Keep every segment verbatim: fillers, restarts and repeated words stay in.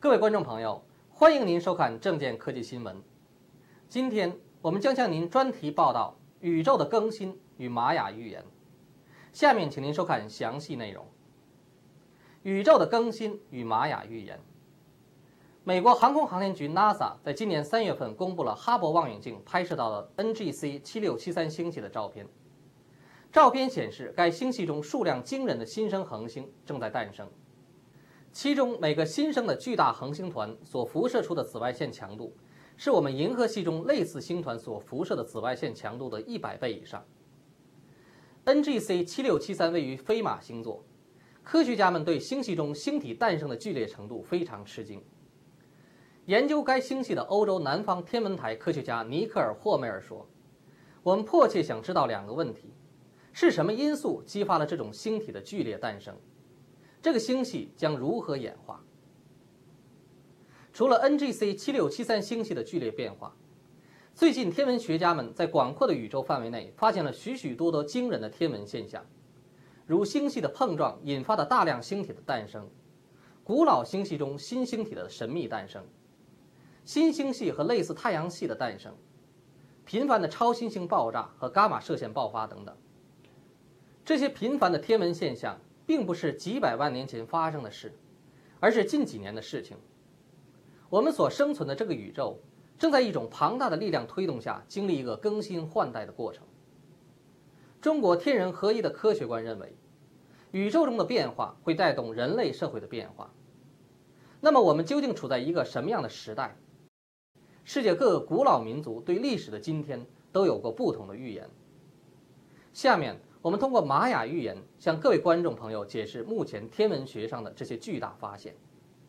各位观众朋友，欢迎您收看正见科技新闻。今天我们将向您专题报道宇宙的更新与玛雅预言。下面请您收看详细内容。宇宙的更新与玛雅预言。美国航空航天局 NASA 在今年三月份公布了哈勃望远镜拍摄到的 N G C 七六七三星系的照片。照片显示，该星系中数量惊人的新生恒星正在诞生。其中每个新生的巨大恒星团所辐射出的紫外线强度，是我们银河系中类似星团所辐射的紫外线强度的一百倍以上。N G C 七六七三位于飞马星座，科学家们对星系中星体诞生的剧烈程度非常吃惊。研究该星系的欧洲南方天文台科学家尼克尔·霍梅尔说：“我们迫切想知道两个问题：是什么因素激发了这种星体的剧烈诞生？这个星系将如何演化？”除了 N G C 七六七三星系的剧烈变化，最近天文学家们在广阔的宇宙范围内发现了许许多多惊人的天文现象，如星系的碰撞引发的大量星体的诞生，古老星系中新星体的神秘诞生，新星系和类似太阳系的诞生，频繁的超新星爆炸和伽马射线爆发等等。这些频繁的天文现象并不是几百万年前发生的事，而是近几年的事情。我们所生存的这个宇宙正在一种庞大的力量推动下经历一个更新换代的过程。中国天人合一的科学观认为，宇宙中的变化会带动人类社会的变化。那么我们究竟处在一个什么样的时代？世界各个古老民族对历史的今天都有过不同的预言。下面我们通过玛雅预言向各位观众朋友解释目前天文学上的这些巨大发现。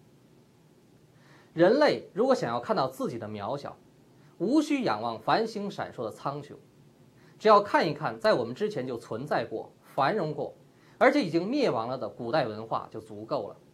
人类如果想要看到自己的渺小，无需仰望繁星闪烁的苍穹，只要看一看在我们之前就存在过、繁荣过，而且已经灭亡了的古代文化就足够了。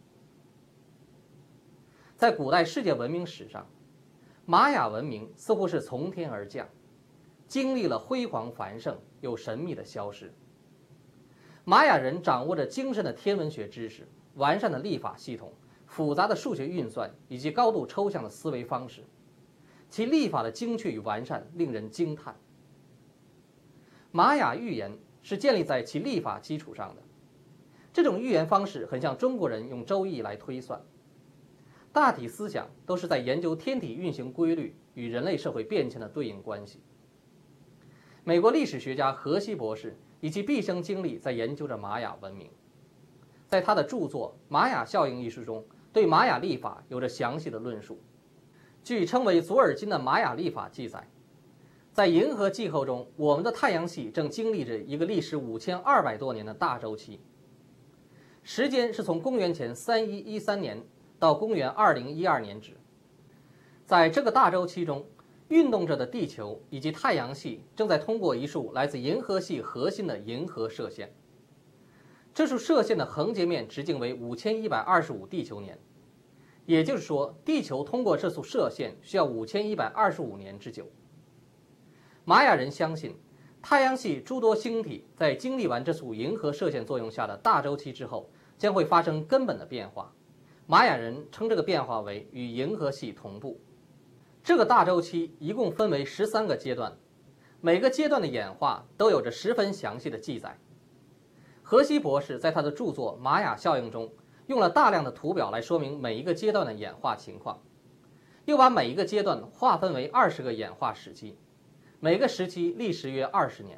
在古代世界文明史上，玛雅文明似乎是从天而降，经历了辉煌繁盛又神秘的消失。玛雅人掌握着精深的天文学知识、完善的历法系统、复杂的数学运算以及高度抽象的思维方式，其历法的精确与完善令人惊叹。玛雅预言是建立在其历法基础上的，这种预言方式很像中国人用周易来推算，大体思想都是在研究天体运行规律与人类社会变迁的对应关系。美国历史学家荷西博士以其毕生精力在研究着玛雅文明，在他的著作《玛雅效应》一书中，对玛雅历法有着详细的论述。据称为左耳金的玛雅历法记载，在银河气候中，我们的太阳系正经历着一个历时五千二百多年的大周期，时间是从公元前三一一三年到公元二零一二年止。在这个大周期中，运动着的地球以及太阳系正在通过一束来自银河系核心的银河射线。这束射线的横截面直径为五千一百二十五地球年，也就是说，地球通过这束射线需要五千一百二十五年之久。玛雅人相信，太阳系诸多星体在经历完这束银河射线作用下的大周期之后，将会发生根本的变化。玛雅人称这个变化为与银河系同步。这个大周期一共分为十三个阶段，每个阶段的演化都有着十分详细的记载。荷西博士在他的著作《玛雅效应》中用了大量的图表来说明每一个阶段的演化情况，又把每一个阶段划分为二十个演化时期，每个时期历时约二十年。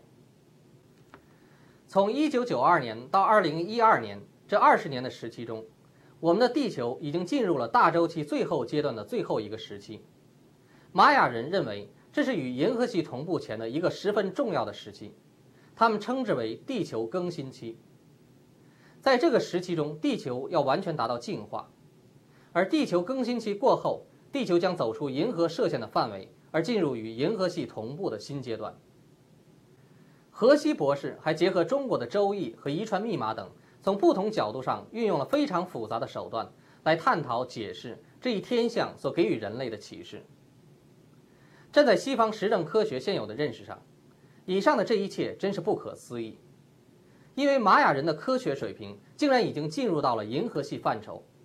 从一九九二年到二零一二年这二十年的时期中，我们的地球已经进入了大周期最后阶段的最后一个时期。玛雅人认为这是与银河系同步前的一个十分重要的时期，他们称之为地球更新期。在这个时期中，地球要完全达到净化，而地球更新期过后，地球将走出银河射线的范围，而进入与银河系同步的新阶段。荷西博士还结合中国的周易和遗传密码等，从不同角度上运用了非常复杂的手段来探讨解释这一天象所给予人类的启示。站在西方实证科学现有的认识上，以上的这一切真是不可思议，因为玛雅人的科学水平竟然已经进入到了银河系范畴，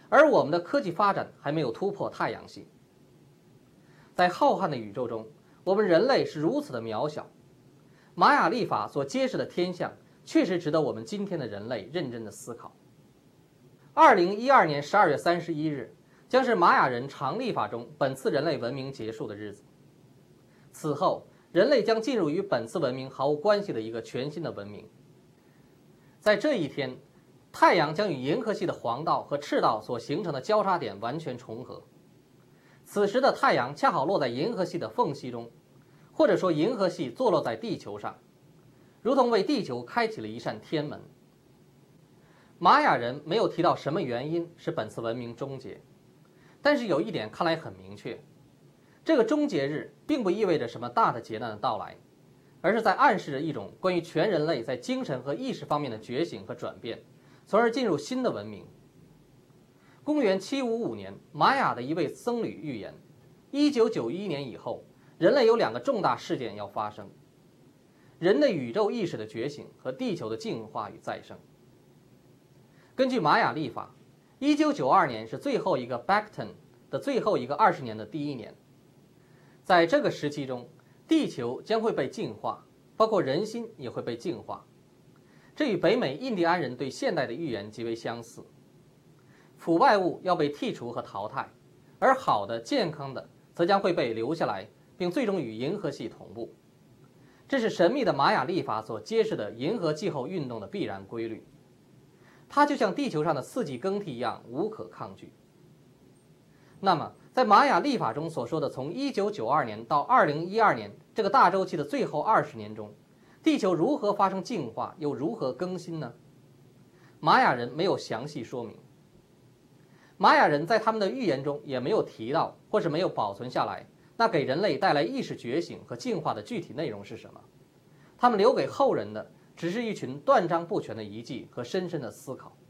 而我们的科技发展还没有突破太阳系。在浩瀚的宇宙中，我们人类是如此的渺小。玛雅历法所揭示的天象，确实值得我们今天的人类认真的思考。二零一二年十二月三十一日，将是玛雅人长历法中本次人类文明结束的日子。此后，人类将进入与本次文明毫无关系的一个全新的文明。在这一天，太阳将与银河系的黄道和赤道所形成的交叉点完全重合。此时的太阳恰好落在银河系的缝隙中，或者说银河系坐落在地球上，如同为地球开启了一扇天门。玛雅人没有提到什么原因使本次文明终结，但是有一点看来很明确，这个终结日并不意味着什么大的劫难的到来，而是在暗示着一种关于全人类在精神和意识方面的觉醒和转变，从而进入新的文明。公元七五五年，玛雅的一位僧侣预言，一九九一年以后，人类有两个重大事件要发生：人的宇宙意识的觉醒和地球的进化与再生。根据玛雅历法，一九九二年是最后一个 Bacton 的最后一个二十年的第一年。在这个时期中，地球将会被净化，包括人心也会被净化。这与北美印第安人对现代的预言极为相似。腐败物要被剔除和淘汰，而好的、健康的则将会被留下来，并最终与银河系同步。这是神秘的玛雅历法所揭示的银河气候运动的必然规律。它就像地球上的四季更替一样无可抗拒。那么，在玛雅历法中所说的从一九九二年到二零一二年这个大周期的最后二十年中，地球如何发生进化，又如何更新呢？玛雅人没有详细说明。玛雅人在他们的预言中也没有提到，或是没有保存下来，那给人类带来意识觉醒和进化的具体内容是什么？他们留给后人的只是一群断章不全的遗迹和深深的思考。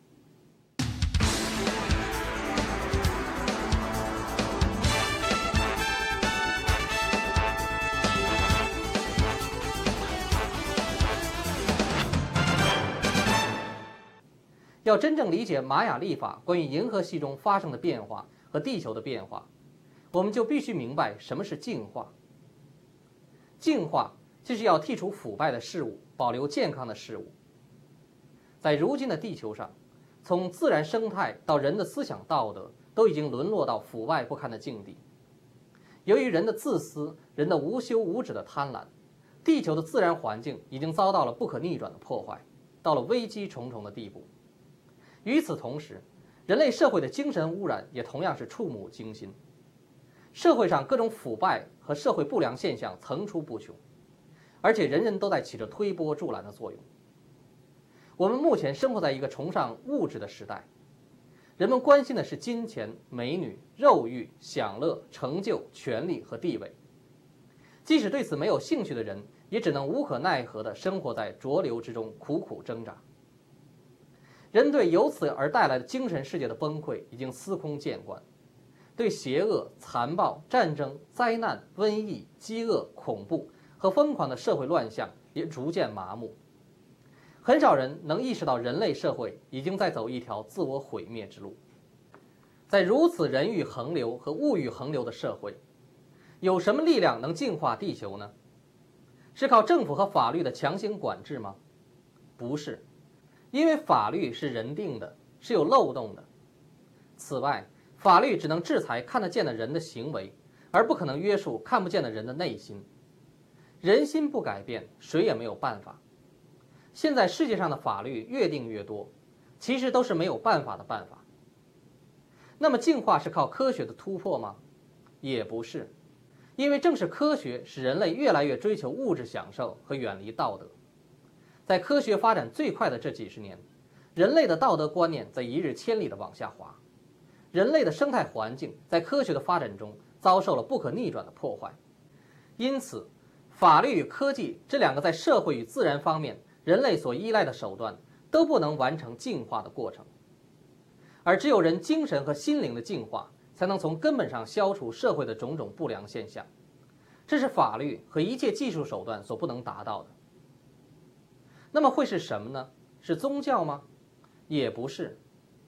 要真正理解玛雅历法关于银河系中发生的变化和地球的变化，我们就必须明白什么是净化。净化就是要剔除腐败的事物，保留健康的事物。在如今的地球上，从自然生态到人的思想道德，都已经沦落到腐败不堪的境地。由于人的自私，人的无休无止的贪婪，地球的自然环境已经遭到了不可逆转的破坏，到了危机重重的地步。与此同时，人类社会的精神污染也同样是触目惊心。社会上各种腐败和社会不良现象层出不穷，而且人人都在起着推波助澜的作用。我们目前生活在一个崇尚物质的时代，人们关心的是金钱、美女、肉欲、享乐、成就、权力和地位。即使对此没有兴趣的人，也只能无可奈何地生活在浊流之中，苦苦挣扎。人对由此而带来的精神世界的崩溃已经司空见惯，对邪恶、残暴、战争、灾难、瘟疫、饥饿、恐怖和疯狂的社会乱象也逐渐麻木。很少人能意识到人类社会已经在走一条自我毁灭之路。在如此人欲横流和物欲横流的社会，有什么力量能净化地球呢？是靠政府和法律的强行管制吗？不是。因为法律是人定的，是有漏洞的。此外，法律只能制裁看得见的人的行为，而不可能约束看不见的人的内心。人心不改变，谁也没有办法。现在世界上的法律越定越多，其实都是没有办法的办法。那么进化是靠科学的突破吗？也不是，因为正是科学使人类越来越追求物质享受和远离道德。在科学发展最快的这几十年，人类的道德观念在一日千里地往下滑，人类的生态环境在科学的发展中遭受了不可逆转的破坏。因此，法律与科技这两个在社会与自然方面人类所依赖的手段都不能完成净化的过程，而只有人精神和心灵的净化，才能从根本上消除社会的种种不良现象。这是法律和一切技术手段所不能达到的。那么会是什么呢？是宗教吗？也不是。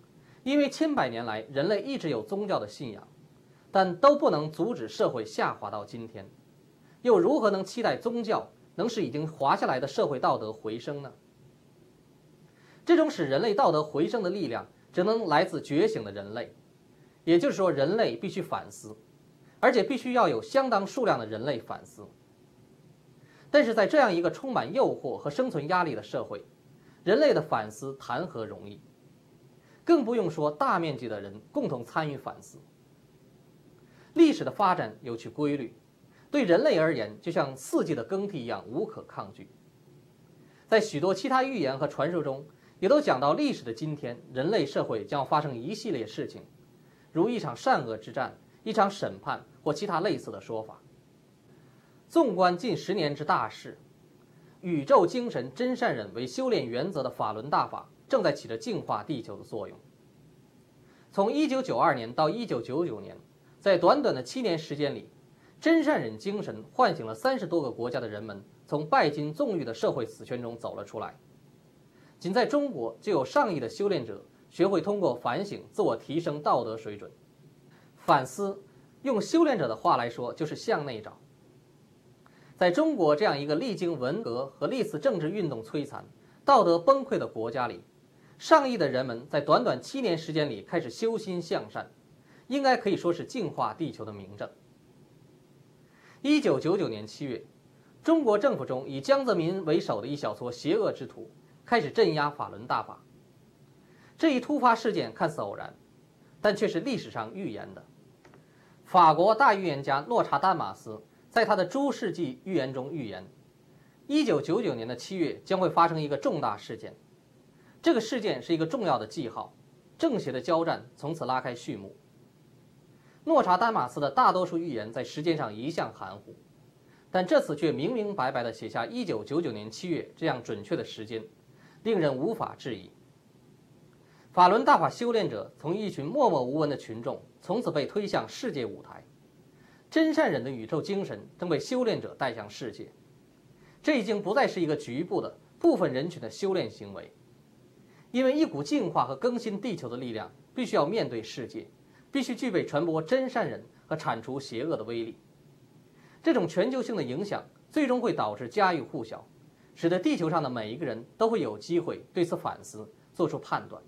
因为千百年来人类一直有宗教的信仰，但都不能阻止社会下滑到今天，又如何能期待宗教能使已经滑下来的社会道德回升呢？这种使人类道德回升的力量只能来自觉醒的人类，也就是说人类必须反思，而且必须要有相当数量的人类反思。但是在这样一个充满诱惑和生存压力的社会，人类的反思谈何容易，更不用说大面积的人共同参与反思。历史的发展有其规律，对人类而言就像四季的更替一样无可抗拒。在许多其他寓言和传说中，也都讲到历史的今天，人类社会将要发生一系列事情，如一场善恶之战、一场审判或其他类似的说法。纵观近十年之大事，宇宙精神真善忍为修炼原则的法轮大法正在起着净化地球的作用。从一九九二年到一九九九年，在短短的七年时间里，真善忍精神唤醒了三十多个国家的人们从拜金纵欲的社会死圈中走了出来。仅在中国就有上亿的修炼者学会通过反省自我提升道德水准。反思，用修炼者的话来说，就是向内找。在中国这样一个历经文革和历次政治运动摧残、道德崩溃的国家里，上亿的人们在短短七年时间里开始修心向善，应该可以说是净化地球的明证。一九九九年七月，中国政府中以江泽民为首的一小撮邪恶之徒开始镇压法轮大法。这一突发事件看似偶然，但却是历史上预言的。法国大预言家诺查丹马斯在他的诸世纪预言中预言，一九九九年的七月将会发生一个重大事件。这个事件是一个重要的记号，正邪的交战从此拉开序幕。诺查丹马斯的大多数预言在时间上一向含糊，但这次却明明白白地写下一九九九年七月这样准确的时间，令人无法质疑。法轮大法修炼者从一群默默无闻的群众，从此被推向世界舞台。真善忍的宇宙精神正被修炼者带向世界，这已经不再是一个局部的部分人群的修炼行为，因为一股净化和更新地球的力量必须要面对世界，必须具备传播真善忍和铲除邪恶的威力。这种全球性的影响最终会导致家喻户晓，使得地球上的每一个人都会有机会对此反思，做出判断。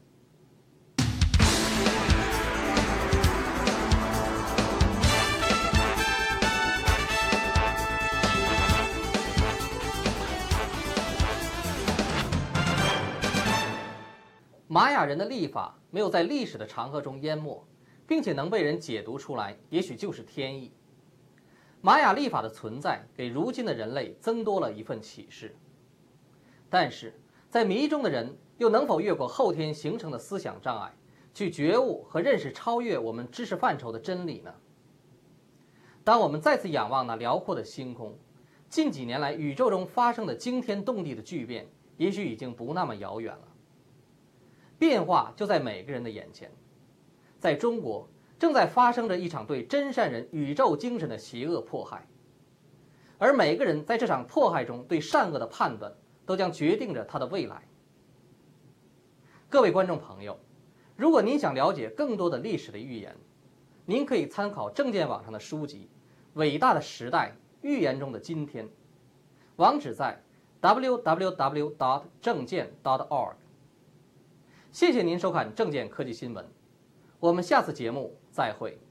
玛雅人的历法没有在历史的长河中淹没，并且能被人解读出来，也许就是天意。玛雅历法的存在给如今的人类增多了一份启示，但是在迷中的人又能否越过后天形成的思想障碍，去觉悟和认识超越我们知识范畴的真理呢？当我们再次仰望那辽阔的星空，近几年来宇宙中发生的惊天动地的巨变，也许已经不那么遥远了。变化就在每个人的眼前。在中国，正在发生着一场对真善人宇宙精神的邪恶迫害，而每个人在这场迫害中对善恶的判断，都将决定着他的未来。各位观众朋友，如果您想了解更多的历史的预言，您可以参考证件网上的书籍《伟大的时代：预言中的今天》，网址在 w w w 点证件点 org。谢谢您收看证件科技新闻，我们下次节目再会。